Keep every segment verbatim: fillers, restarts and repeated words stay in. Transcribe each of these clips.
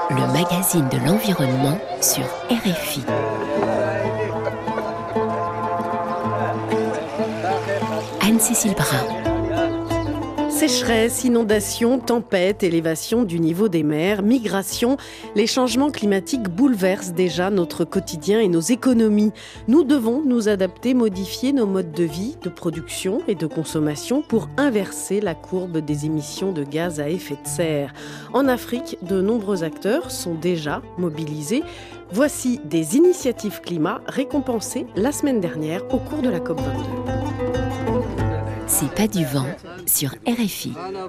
le magazine de l'environnement sur R F I. Anne-Cécile Brun. Sécheresse, inondations, tempêtes, élévation du niveau des mers, migration, les changements climatiques bouleversent déjà notre quotidien et nos économies. Nous devons nous adapter, modifier nos modes de vie, de production et de consommation pour inverser la courbe des émissions de gaz à effet de serre. En Afrique, de nombreux acteurs sont déjà mobilisés. Voici des initiatives climat récompensées la semaine dernière au cours de la COP vingt-deux. C'est pas du vent sur R F I.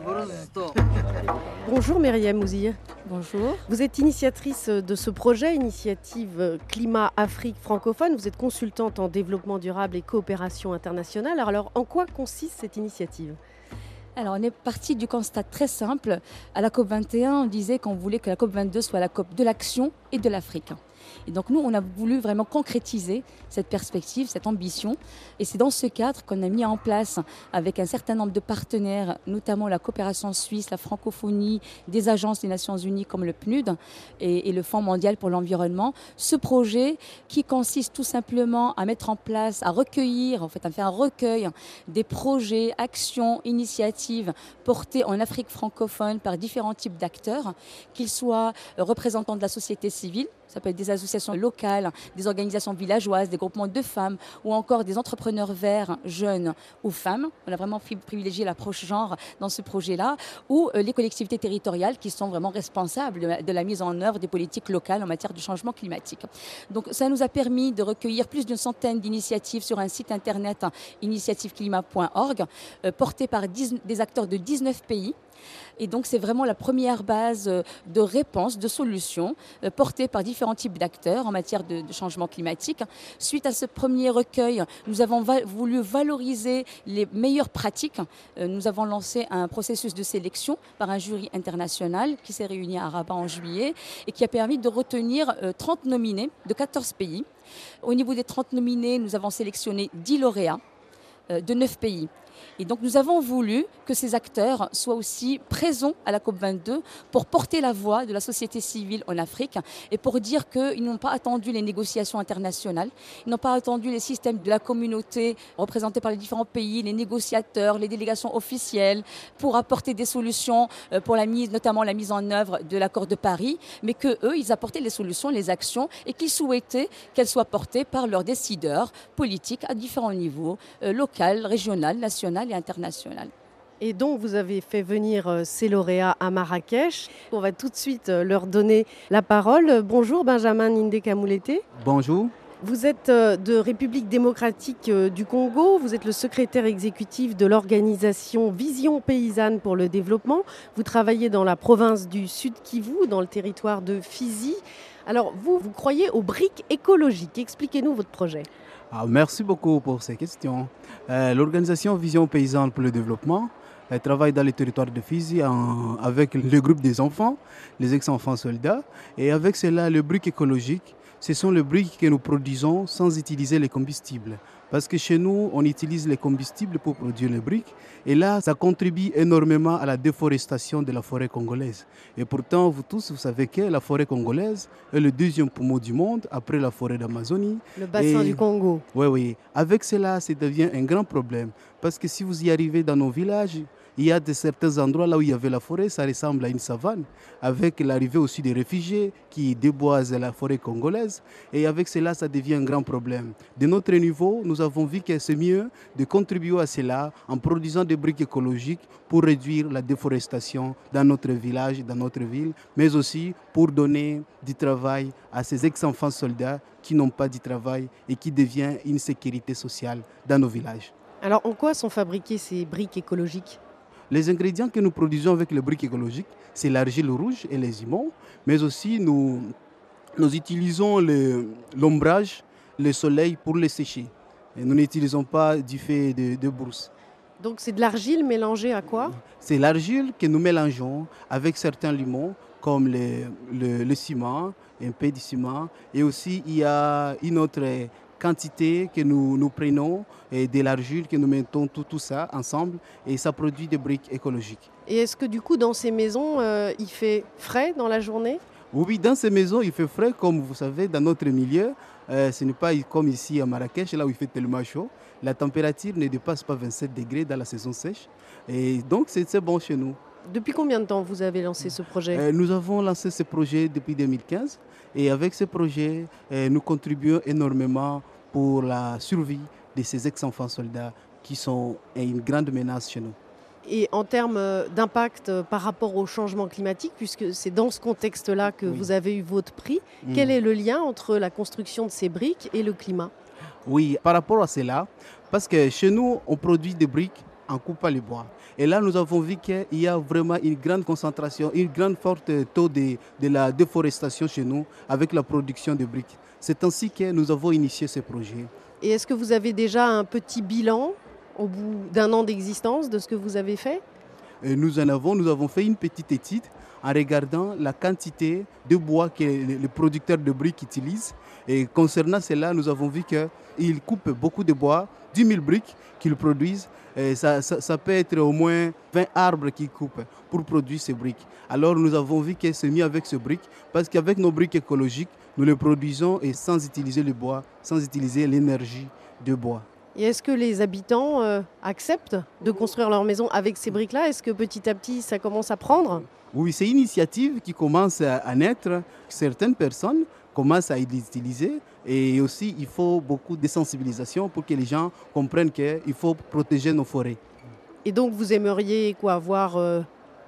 Bonjour Myriam Ouzir. Bonjour. Vous êtes initiatrice de ce projet, Initiative Climat Afrique francophone. Vous êtes consultante en développement durable et coopération internationale. Alors, en quoi consiste cette initiative ? Alors, on est parti du constat très simple. À la COP vingt et un, on disait qu'on voulait que la COP vingt-deux soit la COP de l'action et de l'Afrique. Et donc nous, on a voulu vraiment concrétiser cette perspective, cette ambition. Et c'est dans ce cadre qu'on a mis en place, avec un certain nombre de partenaires, notamment la coopération suisse, la francophonie, des agences des Nations Unies comme le P N U D et, et le Fonds mondial pour l'environnement, ce projet qui consiste tout simplement à mettre en place, à recueillir, en fait, à faire un recueil des projets, actions, initiatives portées en Afrique francophone par différents types d'acteurs, qu'ils soient représentants de la société civile, ça peut être des associations locales, des organisations villageoises, des groupements de femmes ou encore des entrepreneurs verts, jeunes ou femmes. On a vraiment privilégié l'approche genre dans ce projet-là, ou les collectivités territoriales qui sont vraiment responsables de la, de la mise en œuvre des politiques locales en matière de changement climatique. Donc ça nous a permis de recueillir plus d'une centaine d'initiatives sur un site internet initiative climat point org, euh, porté par dix, des acteurs de dix-neuf pays. Et donc, c'est vraiment la première base de réponse, de solutions euh, portée par différents types d'acteurs en matière de, de changement climatique. Suite à ce premier recueil, nous avons va- voulu valoriser les meilleures pratiques. Euh, nous avons lancé un processus de sélection par un jury international qui s'est réuni à Rabat en juillet et qui a permis de retenir euh, trente nominés de quatorze pays. Au niveau des trente nominés, nous avons sélectionné dix lauréats euh, de neuf pays. Et donc nous avons voulu que ces acteurs soient aussi présents à la COP vingt-deux pour porter la voix de la société civile en Afrique et pour dire qu'ils n'ont pas attendu les négociations internationales, ils n'ont pas attendu les systèmes de la communauté représentés par les différents pays, les négociateurs, les délégations officielles pour apporter des solutions pour la mise, notamment la mise en œuvre de l'accord de Paris, mais qu'eux, ils apportaient les solutions, les actions et qu'ils souhaitaient qu'elles soient portées par leurs décideurs politiques à différents niveaux, euh, local, régional, national et international. Et donc, vous avez fait venir ces lauréats à Marrakech. On va tout de suite leur donner la parole. Bonjour Benjamin Ndeka-Moulete. Bonjour. Vous êtes de République démocratique du Congo. Vous êtes le secrétaire exécutif de l'organisation Vision paysanne pour le développement. Vous travaillez dans la province du Sud Kivu, dans le territoire de Fizi. Alors, vous, vous croyez aux briques écologiques. Expliquez-nous votre projet. Ah, merci beaucoup pour ces questions. Euh, l'organisation Vision paysanne pour le développement elle travaille dans les territoires de Fizi en, avec le groupe des enfants, les ex-enfants soldats. Et avec cela, le brique écologique, ce sont les briques que nous produisons sans utiliser les combustibles. Parce que chez nous, on utilise les combustibles pour produire les briques. Et là, ça contribue énormément à la déforestation de la forêt congolaise. Et pourtant, vous tous, vous savez que la forêt congolaise est le deuxième poumon du monde, après la forêt d'Amazonie. Le bassin et... du Congo. Oui, oui. Avec cela, ça devient un grand problème. Parce que si vous y arrivez dans nos villages, il y a de certains endroits là où il y avait la forêt, ça ressemble à une savane, avec l'arrivée aussi des réfugiés qui déboisent la forêt congolaise. Et avec cela, ça devient un grand problème. De notre niveau, nous avons vu que c'est mieux de contribuer à cela en produisant des briques écologiques pour réduire la déforestation dans notre village, dans notre ville, mais aussi pour donner du travail à ces ex-enfants soldats qui n'ont pas de travail et qui deviennent une sécurité sociale dans nos villages. Alors, en quoi sont fabriquées ces briques écologiques ? Les ingrédients que nous produisons avec les briques écologiques, c'est l'argile rouge et les ciments, mais aussi nous, nous utilisons le, l'ombrage, le soleil pour les sécher. Et nous n'utilisons pas du fait de, de brousse. Donc c'est de l'argile mélangée à quoi ? C'est l'argile que nous mélangeons avec certains limons, comme le, le, le ciment, un peu de ciment, et aussi il y a une autre quantité que nous, nous prenons et de l'argile, que nous mettons tout, tout ça ensemble et ça produit des briques écologiques. Et est-ce que du coup dans ces maisons, euh, il fait frais dans la journée ? Oui, dans ces maisons, il fait frais, comme vous savez, dans notre milieu. Euh, ce n'est pas comme ici à Marrakech, là où il fait tellement chaud. La température ne dépasse pas vingt-sept degrés dans la saison sèche. Et donc, c'est c'est bon chez nous. Depuis combien de temps vous avez lancé ce projet? Euh, nous avons lancé ce projet depuis deux mille quinze. Et avec ce projet, euh, nous contribuons énormément pour la survie de ces ex-enfants soldats qui sont une grande menace chez nous. Et en termes d'impact par rapport au changement climatique, puisque c'est dans ce contexte-là que Oui. vous avez eu votre prix, Mm. quel est le lien entre la construction de ces briques et le climat? Oui, par rapport à cela, parce que chez nous, on produit des briques en coupant les bois. Et là, nous avons vu qu'il y a vraiment une grande concentration, une grande forte taux de, de la déforestation chez nous avec la production de briques. C'est ainsi que nous avons initié ce projet. Et est-ce que vous avez déjà un petit bilan au bout d'un an d'existence de ce que vous avez fait? Et nous en avons, nous avons fait une petite étude en regardant la quantité de bois que les les producteurs de briques utilisent. Et concernant cela, nous avons vu qu'ils coupent beaucoup de bois, dix mille briques qu'ils produisent. Et ça, ça, ça peut être au moins vingt arbres qu'ils coupent pour produire ces briques. Alors nous avons vu que c'est mieux avec ces briques parce qu'avec nos briques écologiques, nous les produisons et sans utiliser le bois, sans utiliser l'énergie de bois. Et est-ce que les habitants euh, acceptent de construire leur maison avec ces briques-là? Est-ce que petit à petit, ça commence à prendre? Oui, c'est une initiative qui commence à à naître. Certaines personnes commencent à les utiliser et aussi il faut beaucoup de sensibilisation pour que les gens comprennent qu'il faut protéger nos forêts. Et donc, vous aimeriez quoi, voir euh,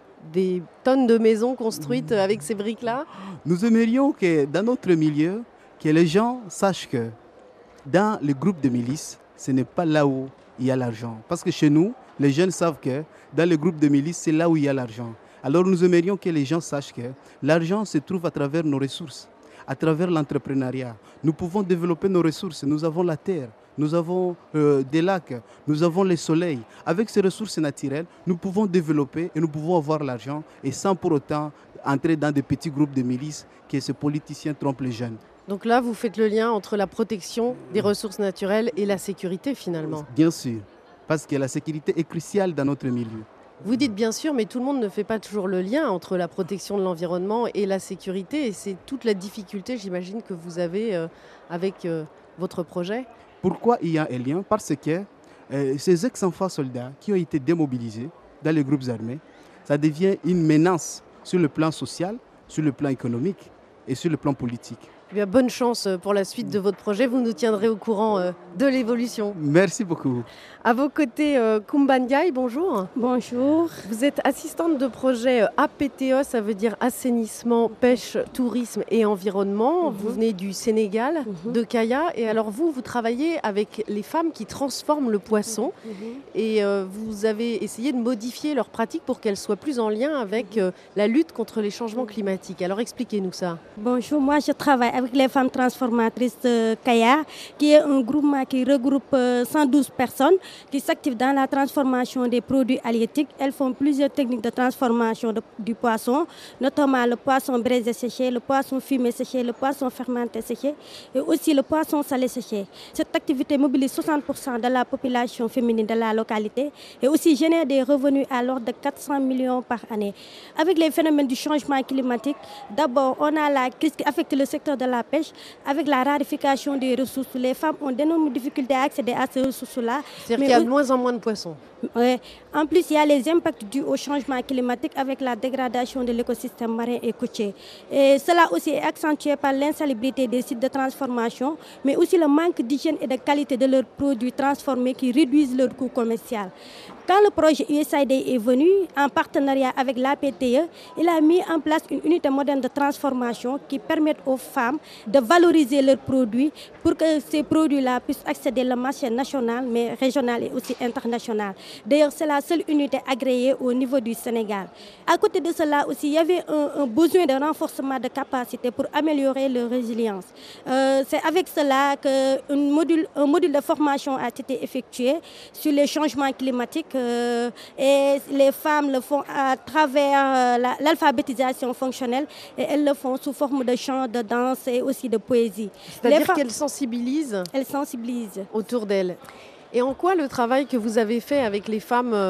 des tonnes de maisons construites avec ces briques-là? Nous aimerions que dans notre milieu, que les gens sachent que dans les groupes de milices, ce n'est pas là où il y a l'argent. Parce que chez nous, les jeunes savent que dans les groupes de milices, c'est là où il y a l'argent. Alors nous aimerions que les gens sachent que l'argent se trouve à travers nos ressources, à travers l'entrepreneuriat. Nous pouvons développer nos ressources. Nous avons la terre, nous avons euh, des lacs, nous avons le soleil. Avec ces ressources naturelles, nous pouvons développer et nous pouvons avoir l'argent et sans pour autant entrer dans des petits groupes de milices que ces politiciens trompent les jeunes. Donc là, vous faites le lien entre la protection des ressources naturelles et la sécurité finalement. Bien sûr, parce que la sécurité est cruciale dans notre milieu. Vous dites bien sûr, mais tout le monde ne fait pas toujours le lien entre la protection de l'environnement et la sécurité. Et c'est toute la difficulté, j'imagine, que vous avez euh, avec euh, votre projet. Pourquoi il y a un lien? Parce que euh, ces ex-enfants soldats qui ont été démobilisés dans les groupes armés, ça devient une menace sur le plan social, sur le plan économique et sur le plan politique. Eh bien, bonne chance pour la suite de votre projet. Vous nous tiendrez au courant euh, de l'évolution. Merci beaucoup. À vos côtés, euh, Koumba Ndiaye, bonjour. Bonjour. Vous êtes assistante de projet euh, A P T E, ça veut dire assainissement, pêche, tourisme et environnement. Mhm. Vous venez du Sénégal, Mhm. de Kaya. Et alors vous, vous travaillez avec les femmes qui transforment le poisson. Mhm. Et euh, vous avez essayé de modifier leurs pratiques pour qu'elles soient plus en lien avec euh, la lutte contre les changements climatiques. Alors expliquez-nous ça. Bonjour, moi je travaille avec les femmes transformatrices de Kaya, qui est un groupement qui regroupe euh, cent douze personnes qui s'activent dans la transformation des produits halieutiques. Elles font plusieurs techniques de transformation de- du poisson, notamment le poisson braisé séché, le poisson fumé séché, le poisson fermenté séché et aussi le poisson salé séché. Cette activité mobilise soixante pour cent de la population féminine de la localité et aussi génère des revenus à l'ordre de quatre cents millions par année. Avec les phénomènes du changement climatique, d'abord on a la crise qui affecte le secteur de la pêche. Avec la rarification des ressources, les femmes ont d'énormes difficultés à accéder à ces ressources-là. C'est-à-dire Mais qu'il y a au- de moins en moins de poissons. Ouais. En plus, il y a les impacts dus au changement climatique avec la dégradation de l'écosystème marin et côtier. Et cela aussi est accentué par l'insalubrité des sites de transformation, mais aussi le manque d'hygiène et de qualité de leurs produits transformés qui réduisent leur coût commercial. Quand le projet U S A I D est venu, en partenariat avec l'A P T E, il a mis en place une unité moderne de transformation qui permet aux femmes de valoriser leurs produits pour que ces produits-là puissent accéder au marché national, mais régional et aussi international. D'ailleurs, c'est la seule unité agréée au niveau du Sénégal. À côté de cela aussi, il y avait un, un besoin de renforcement de capacité pour améliorer leur résilience. Euh, c'est avec cela qu'un module, un module de formation a été effectué sur les changements climatiques euh, et les femmes le font à travers euh, la- l'alphabétisation fonctionnelle et elles le font sous forme de chant, de danse et aussi de poésie. Les C'est-à-dire femmes, qu'elles sensibilisent elles sensibilisent. autour d'elles. Et en quoi le travail que vous avez fait avec les femmes euh,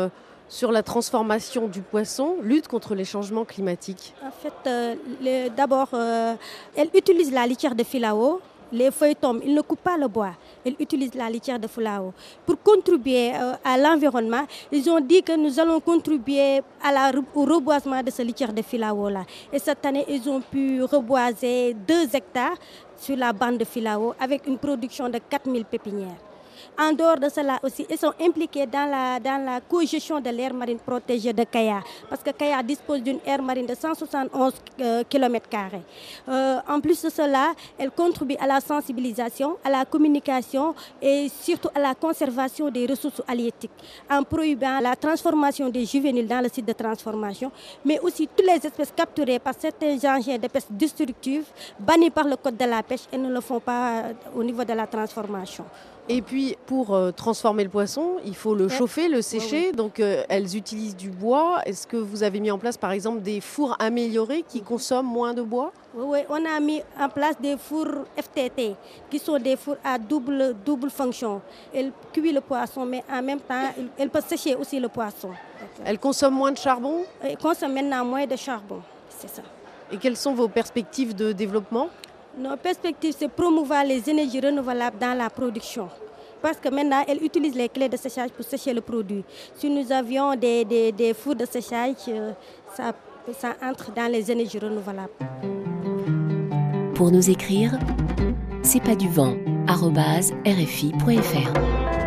sur la transformation du poisson, lutte contre les changements climatiques? En fait, euh, le- d'abord, euh, elle utilise la litière de filao. Les feuilles tombent, ils ne coupent pas le bois. Ils utilisent la litière de filao. Pour contribuer euh, à l'environnement, ils ont dit que nous allons contribuer à la, au reboisement de ce litière de filao-là. Et cette année, ils ont pu reboiser deux hectares sur la bande de filao avec une production de quatre mille pépinières. En dehors de cela aussi, ils sont impliqués dans la, dans la cogestion de l'aire marine protégée de Kaya, parce que Kaya dispose d'une aire marine de cent soixante et onze kilomètres carrés. Euh, en plus de cela, elle contribue à la sensibilisation, à la communication et surtout à la conservation des ressources halieutiques, en prohibant la transformation des juvéniles dans le site de transformation, mais aussi toutes les espèces capturées par certains engins de pêche destructifs, bannis par le code de la pêche et ne le font pas au niveau de la transformation. Et puis, pour euh, transformer le poisson, il faut le Ouais. chauffer, le sécher. Ouais, ouais. Donc, euh, elles utilisent du bois. Est-ce que vous avez mis en place, par exemple, des fours améliorés qui consomment moins de bois? Oui, oui, on a mis en place des fours F T T, qui sont des fours à double, double fonction. Elles cuisent le poisson, mais en même temps, elles peuvent sécher aussi le poisson. Elles consomment moins de charbon? Elles consomment maintenant moins de charbon, c'est ça. Et quelles sont vos perspectives de développement? Nos perspectives, c'est promouvoir les énergies renouvelables dans la production. Parce que maintenant, elles utilisent les clés de séchage pour sécher le produit. Si nous avions des, des, des fours de séchage, euh, ça, ça entre dans les énergies renouvelables. Pour nous écrire, c'est pas du vent arobase r f i point f r.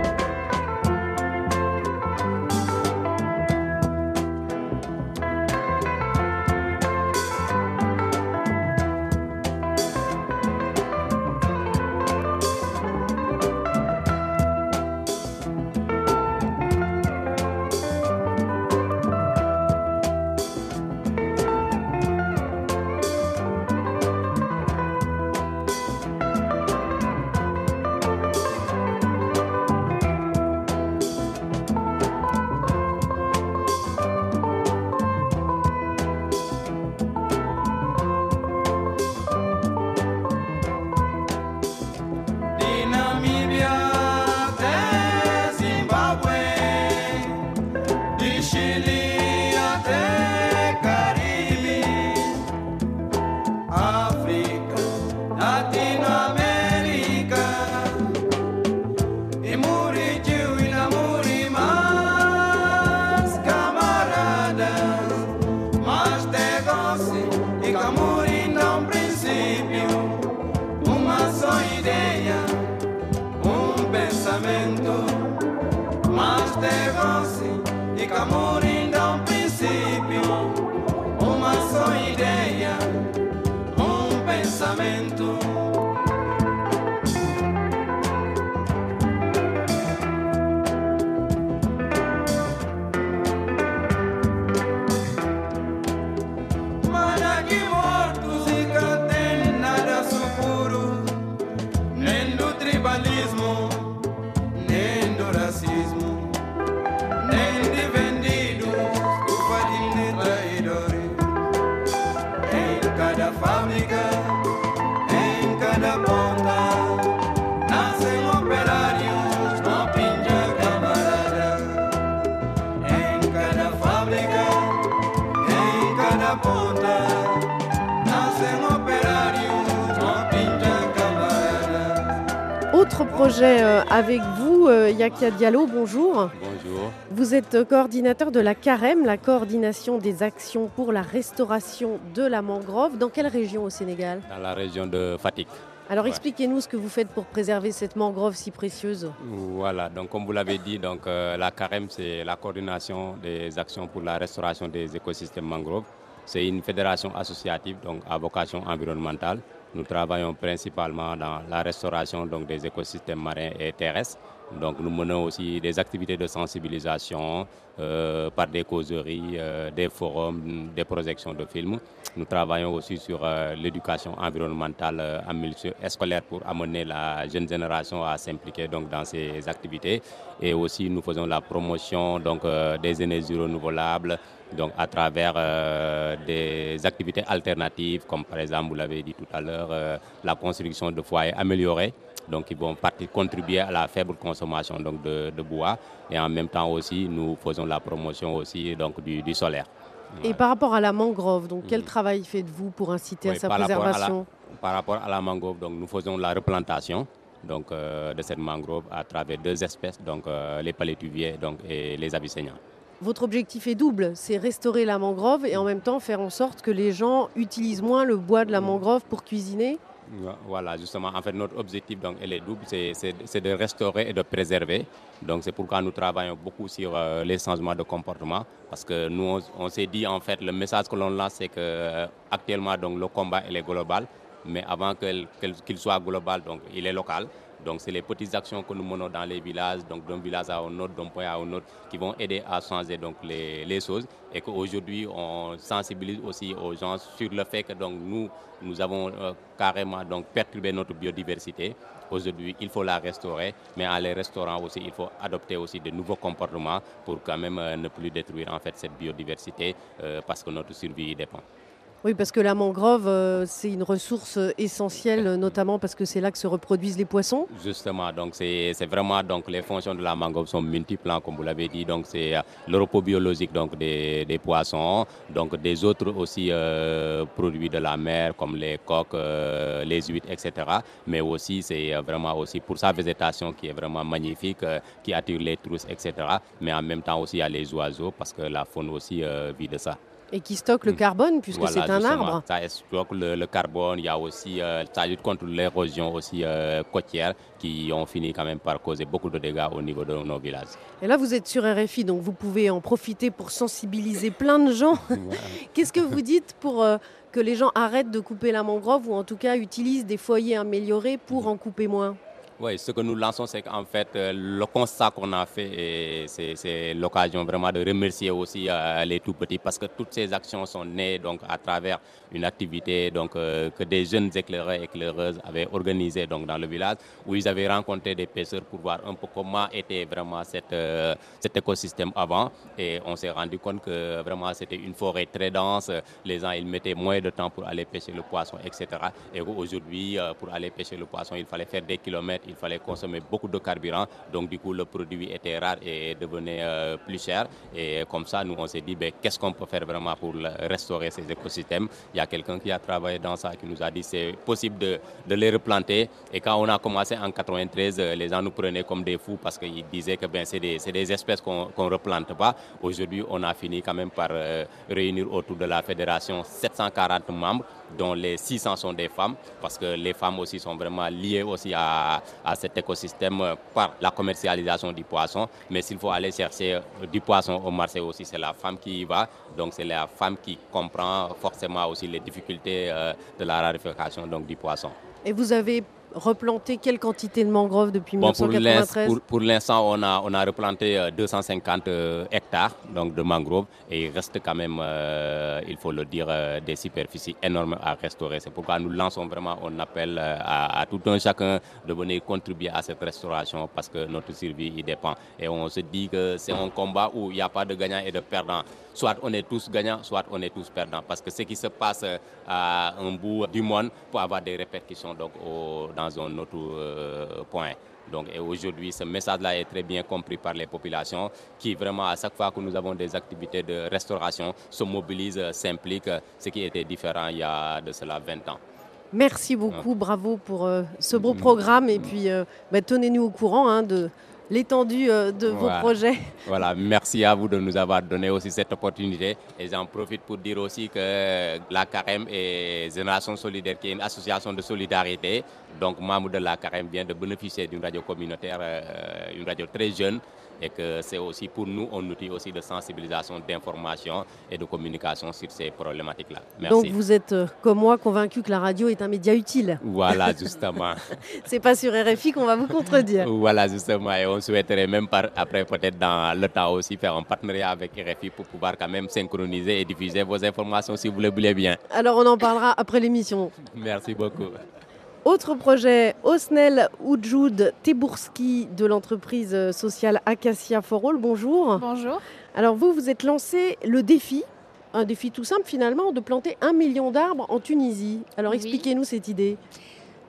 Autre projet euh, avec vous, euh, Yakia Diallo, bonjour. Bonjour. Vous êtes euh, coordinateur de la CAREM, la coordination des actions pour la restauration de la mangrove. Dans quelle région au Sénégal? Dans la région de Fatick. Alors Ouais. expliquez-nous ce que vous faites pour préserver cette mangrove si précieuse. Voilà, donc comme vous l'avez dit, donc, euh, la CAREM, c'est la coordination des actions pour la restauration des écosystèmes mangroves. C'est une fédération associative donc, à vocation environnementale. Nous travaillons principalement dans la restauration donc, des écosystèmes marins et terrestres. Donc, nous menons aussi des activités de sensibilisation euh, par des causeries, euh, des forums, des projections de films. Nous travaillons aussi sur euh, l'éducation environnementale euh, en milieu scolaire pour amener la jeune génération à s'impliquer donc, dans ces activités. Et aussi, nous faisons la promotion donc, euh, des énergies renouvelables donc, à travers euh, des activités alternatives, comme par exemple, vous l'avez dit tout à l'heure, euh, la construction de foyers améliorés. donc qui vont partir, contribuer à la faible consommation donc, de, de bois. Et en même temps aussi, nous faisons la promotion aussi donc, du, du solaire. Et ouais. Par rapport à la mangrove, donc quel mmh. travail faites-vous pour inciter oui, à sa par préservation? Rapport à la, par rapport à la mangrove, donc, nous faisons la replantation donc, euh, de cette mangrove à travers deux espèces, donc, euh, les palétuviers donc, et les abyssiniens. Votre objectif est double, c'est restaurer la mangrove et en même temps faire en sorte que les gens utilisent moins le bois de la mangrove pour cuisiner. Voilà, justement, en fait, notre objectif, donc, elle est double, c'est, c'est, c'est de restaurer et de préserver. Donc, c'est pourquoi nous travaillons beaucoup sur euh, les changements de comportement. Parce que nous, on, on s'est dit, en fait, le message que l'on lance, c'est qu'actuellement, euh, le combat, il est global. Mais avant qu'il, qu'il soit global, donc, il est local. Donc, c'est les petites actions que nous menons dans les villages, donc d'un village à un autre, d'un point à un autre, qui vont aider à changer donc, les, les choses. Et qu'aujourd'hui, on sensibilise aussi aux gens sur le fait que donc, nous, nous avons euh, carrément donc, perturbé notre biodiversité. Aujourd'hui, il faut la restaurer, mais en les restaurant aussi, il faut adopter aussi de nouveaux comportements pour quand même euh, ne plus détruire en fait, cette biodiversité euh, parce que notre survie y dépend. Oui, parce que la mangrove, euh, c'est une ressource essentielle, notamment parce que c'est là que se reproduisent les poissons. Justement, donc c'est, c'est vraiment donc les fonctions de la mangrove sont multiples, comme vous l'avez dit. Donc c'est euh, le repos biologique donc des, des poissons, donc des autres aussi euh, produits de la mer comme les coques, euh, les huîtres, et cetera. Mais aussi c'est vraiment aussi pour sa végétation qui est vraiment magnifique, euh, qui attire les trousses, et cetera. Mais en même temps aussi il y a les oiseaux parce que la faune aussi euh, vit de ça. Et qui stocke le carbone, puisque voilà, c'est un arbre. Ça stocke le, le carbone. Il y a aussi, euh, ça lutte contre l'érosion aussi euh, côtière qui ont fini quand même par causer beaucoup de dégâts au niveau de nos villages. Et là, vous êtes sur R F I, donc vous pouvez en profiter pour sensibiliser plein de gens. Qu'est-ce que vous dites pour euh, que les gens arrêtent de couper la mangrove ou en tout cas utilisent des foyers améliorés pour en couper moins? Oui, ce que nous lançons, c'est qu'en fait, euh, le constat qu'on a fait, et c'est, c'est l'occasion vraiment de remercier aussi euh, les tout-petits parce que toutes ces actions sont nées donc, à travers une activité donc, euh, que des jeunes éclaireurs et éclaireuses avaient organisée donc, dans le village où ils avaient rencontré des pêcheurs pour voir un peu comment était vraiment cette, euh, cet écosystème avant. Et on s'est rendu compte que vraiment c'était une forêt très dense. Les gens, ils mettaient moins de temps pour aller pêcher le poisson, et cetera. Et aujourd'hui, euh, pour aller pêcher le poisson, il fallait faire des kilomètres. Il fallait consommer beaucoup de carburant, donc du coup le produit était rare et devenait euh, plus cher. Et comme ça, nous on s'est dit, ben, qu'est-ce qu'on peut faire vraiment pour restaurer ces écosystèmes? Il y a quelqu'un qui a travaillé dans ça, qui nous a dit c'est possible de, de les replanter. Et quand on a commencé en quatre-vingt-treize, les gens nous prenaient comme des fous parce qu'ils disaient que ben, c'est, des, c'est des espèces qu'on ne replante pas. Aujourd'hui, on a fini quand même par euh, réunir autour de la fédération sept cent quarante membres, dont les six cents sont des femmes, parce que les femmes aussi sont vraiment liées aussi à, à cet écosystème par la commercialisation du poisson. Mais s'il faut aller chercher du poisson au marché aussi, c'est la femme qui y va. Donc c'est la femme qui comprend forcément aussi les difficultés euh, de la raréfaction donc, du poisson. Et vous avez replanté quelle quantité de mangroves depuis bon, mille neuf cent quatre-vingt-treize? pour, pour l'instant, on a, on a replanté deux cent cinquante hectares donc, de mangroves et il reste quand même, euh, il faut le dire, euh, des superficies énormes à restaurer. C'est pourquoi nous lançons vraiment un appel à, à tout un chacun de venir contribuer à cette restauration parce que notre survie y dépend. Et on se dit que c'est un combat où il n'y a pas de gagnant et de perdant. Soit on est tous gagnants, soit on est tous perdants. Parce que ce qui se passe à un bout du monde peut avoir des répercussions donc, au, dans un autre euh, point. Donc, et aujourd'hui, ce message-là est très bien compris par les populations qui, vraiment, à chaque fois que nous avons des activités de restauration, se mobilisent, s'impliquent, ce qui était différent il y a de cela vingt ans. Merci beaucoup, bravo pour euh, ce beau programme et puis euh, bah, tenez-nous au courant hein, de l'étendue euh, de voilà. vos projets. Voilà, merci à vous de nous avoir donné aussi cette opportunité et j'en profite pour dire aussi que la Carême et Génération Solidaire, qui est une association de solidarité, donc membre de la Carême vient de bénéficier d'une radio communautaire, euh, une radio très jeune et que c'est aussi pour nous un outil aussi de sensibilisation, d'information et de communication sur ces problématiques-là. Merci. Donc vous êtes, euh, comme moi, convaincu que la radio est un média utile. Voilà, justement. C'est pas sur R F I qu'on va vous contredire. Voilà, justement. Et on souhaiterait même par, après, peut-être dans le temps aussi, faire un partenariat avec R F I pour pouvoir quand même synchroniser et diffuser vos informations si vous le voulez bien. Alors on en parlera après l'émission. Merci beaucoup. Autre projet, Osnel Oudjoud Tebourski de l'entreprise sociale Acacia for All. Bonjour. Bonjour. Alors vous, vous êtes lancé le défi, un défi tout simple finalement, de planter un million d'arbres en Tunisie. Alors oui. Expliquez-nous cette idée.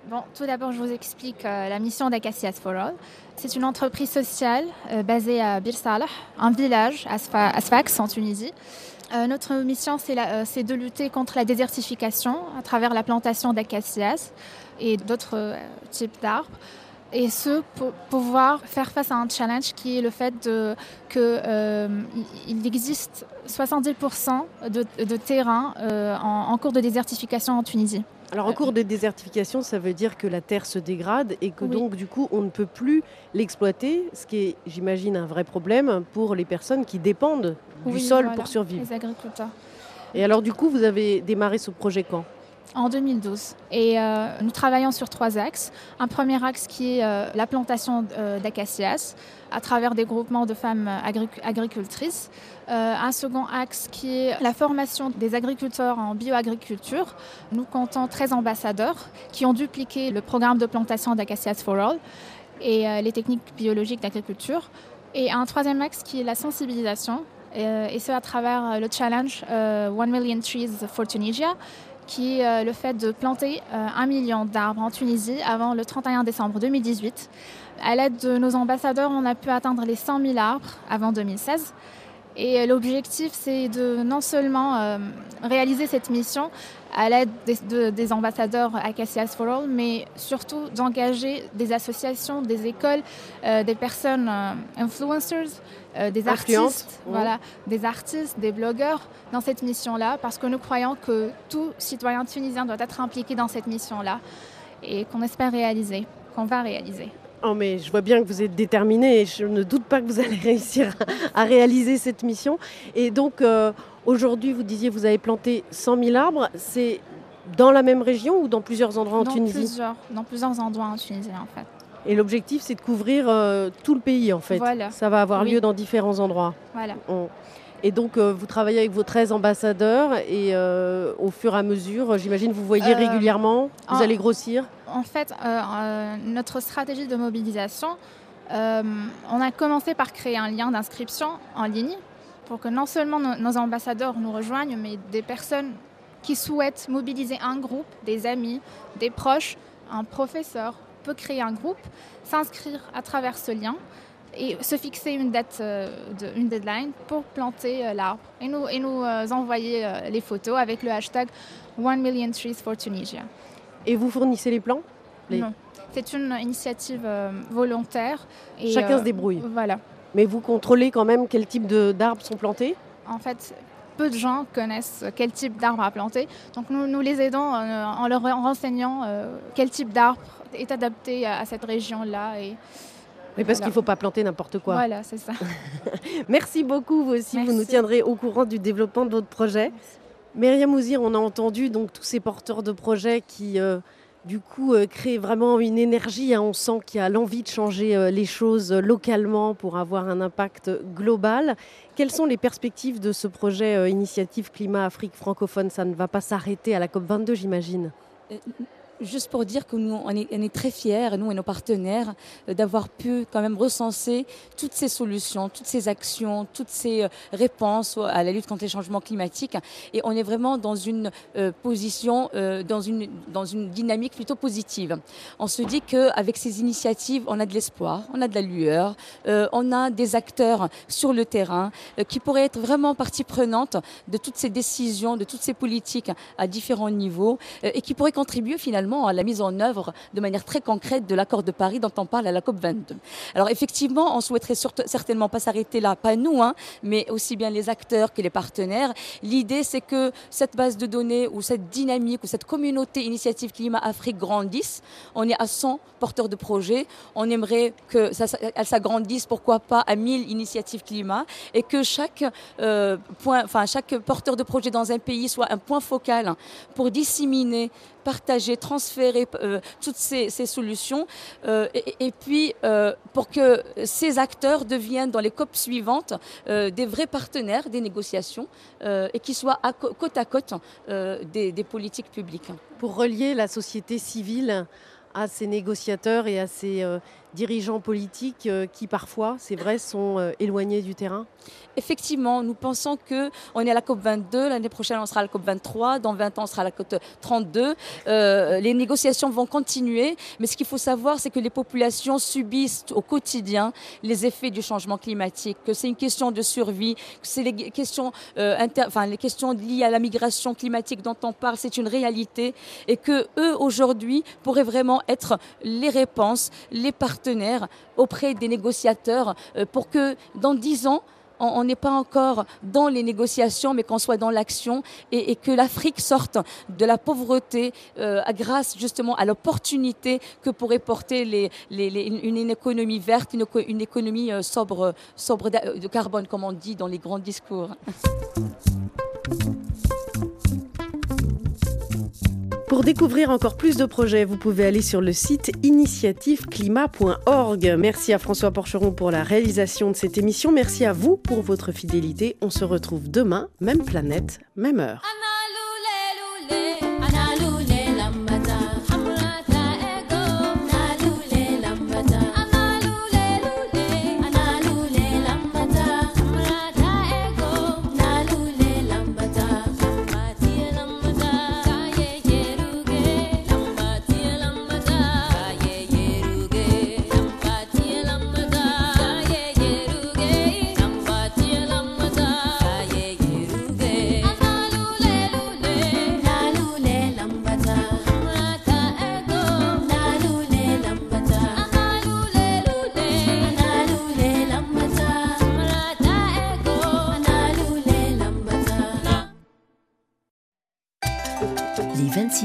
Bon, tout d'abord, je vous explique euh, la mission d'Acacias for All. C'est une entreprise sociale euh, basée à Bir Salah, un village à Sfa- à Sfax, en Tunisie. Euh, notre mission, c'est, la, euh, c'est de lutter contre la désertification à travers la plantation d'acacias et d'autres euh, types d'arbres. Et ce, pour pouvoir faire face à un challenge qui est le fait de, que euh, il existe soixante-dix pour cent de, de terrain euh, en, en cours de désertification en Tunisie. Alors en cours de désertification, ça veut dire que la terre se dégrade et que Oui. donc du coup on ne peut plus l'exploiter, ce qui est, j'imagine, un vrai problème pour les personnes qui dépendent du Oui, sol voilà, pour survivre. les agriculteurs. Et alors du coup, vous avez démarré ce projet quand ? En deux mille douze. Et euh, nous travaillons sur trois axes. Un premier axe qui est euh, la plantation euh, d'acacias à travers des groupements de femmes agric- agricultrices. Euh, un second axe qui est la formation des agriculteurs en bioagriculture. Nous comptons treize ambassadeurs qui ont dupliqué le programme de plantation d'Acacias for All et euh, les techniques biologiques d'agriculture. Et un troisième axe qui est la sensibilisation, euh, et ce à travers le challenge euh, One Million Trees for Tunisia, qui est euh, le fait de planter euh, un million d'arbres en Tunisie avant le trente et un décembre deux mille dix-huit. À l'aide de nos ambassadeurs, on a pu atteindre les cent mille arbres avant deux mille seize. Et l'objectif, c'est de non seulement euh, réaliser cette mission à l'aide des, de, des ambassadeurs Acacias for All, mais surtout d'engager des associations, des écoles, euh, des personnes euh, influencers, euh, des Influentes, artistes, ouais. voilà, des artistes, des blogueurs dans cette mission-là, parce que nous croyons que tout citoyen tunisien doit être impliqué dans cette mission-là et qu'on espère réaliser, qu'on va réaliser. Oh mais je vois bien que vous êtes déterminée et je ne doute pas que vous allez réussir à réaliser cette mission. Et donc euh, aujourd'hui, vous disiez que vous avez planté cent mille arbres. C'est dans la même région ou dans plusieurs endroits en dans Tunisie ? plusieurs, Dans plusieurs endroits en Tunisie, en fait. Et l'objectif, c'est de couvrir euh, tout le pays en fait. Voilà. Ça va avoir Oui. lieu dans différents endroits. Voilà. On- Et donc, euh, vous travaillez avec vos treize ambassadeurs et euh, au fur et à mesure, j'imagine, vous voyez Euh, régulièrement, vous en- allez grossir. En fait, euh, euh, notre stratégie de mobilisation, euh, on a commencé par créer un lien d'inscription en ligne pour que non seulement nos, nos ambassadeurs nous rejoignent, mais des personnes qui souhaitent mobiliser un groupe, des amis, des proches, un professeur peut créer un groupe, s'inscrire à travers ce lien et se fixer une date, euh, de, une deadline pour planter euh, l'arbre et nous, et nous euh, envoyer euh, les photos avec le hashtag One Million Trees for Tunisia. Et vous fournissez les plans ? Les- Non, c'est une initiative euh, volontaire. Et, Chacun euh, se débrouille. Voilà. Mais vous contrôlez quand même quel type de- d'arbres sont plantés ? En fait, peu de gens connaissent quel type d'arbre à planter. Donc nous, nous les aidons euh, en leur renseignant euh, quel type d'arbre est adapté à, à cette région-là. Et Oui, parce voilà. qu'il ne faut pas planter n'importe quoi. Voilà, c'est ça. Merci beaucoup, vous aussi. Vous Merci. nous tiendrez au courant du développement de votre projet. Myriam Ouzir, on a entendu donc tous ces porteurs de projets qui, euh, du coup, euh, créent vraiment une énergie. Hein. On sent qu'il y a l'envie de changer euh, les choses localement pour avoir un impact global. Quelles sont les perspectives de ce projet euh, Initiative Climat Afrique francophone ? Ça ne va pas s'arrêter à la COP vingt-deux, j'imagine. Euh, Juste pour dire que nous, on est, on est très fiers, nous et nos partenaires, euh, d'avoir pu quand même recenser toutes ces solutions, toutes ces actions, toutes ces euh, réponses à la lutte contre les changements climatiques. Et on est vraiment dans une euh, position, euh, dans une, dans une dynamique plutôt positive. On se dit qu'avec ces initiatives, on a de l'espoir, on a de la lueur, euh, on a des acteurs sur le terrain euh, qui pourraient être vraiment partie prenante de toutes ces décisions, de toutes ces politiques à différents niveaux euh, et qui pourraient contribuer finalement à la mise en œuvre de manière très concrète de l'accord de Paris dont on parle à la COP vingt-deux. Alors effectivement, on souhaiterait surtout, certainement pas s'arrêter là, pas nous, hein, mais aussi bien les acteurs que les partenaires. L'idée, c'est que cette base de données ou cette dynamique ou cette communauté Initiative Climat Afrique grandisse. On est à cent porteurs de projets. On aimerait que ça, elle s'agrandisse, pourquoi pas, à mille initiatives climat et que chaque, euh, point, enfin, chaque porteur de projet dans un pays soit un point focal pour disséminer, partager, transférer euh, toutes ces, ces solutions euh, et, et puis euh, pour que ces acteurs deviennent dans les COP suivantes euh, des vrais partenaires des négociations euh, et qui soient à, côte à côte euh, des, des politiques publiques. Pour relier la société civile à ces négociateurs et à ces euh, dirigeants politiques euh, qui parfois, c'est vrai, sont euh, éloignés du terrain? Effectivement, nous pensons qu'on est à la COP vingt-deux, l'année prochaine on sera à la COP vingt-trois, dans vingt ans on sera à la COP trente-deux. Euh, les négociations vont continuer, mais ce qu'il faut savoir, c'est que les populations subissent au quotidien les effets du changement climatique, que c'est une question de survie, que c'est les questions, euh, inter... enfin, les questions liées à la migration climatique dont on parle, c'est une réalité, et que eux aujourd'hui pourraient vraiment être les réponses, les partenaires auprès des négociateurs euh, pour que dans dix ans, on n'est pas encore dans les négociations, mais qu'on soit dans l'action et, et que l'Afrique sorte de la pauvreté euh, grâce justement à l'opportunité que pourrait porter les, les, les, une, une économie verte, une, une économie euh, sobre, sobre de carbone, comme on dit dans les grands discours. Pour découvrir encore plus de projets, vous pouvez aller sur le site initiative climat point org. Merci à François Porcheron pour la réalisation de cette émission. Merci à vous pour votre fidélité. On se retrouve demain, même planète, même heure. Les vingt-six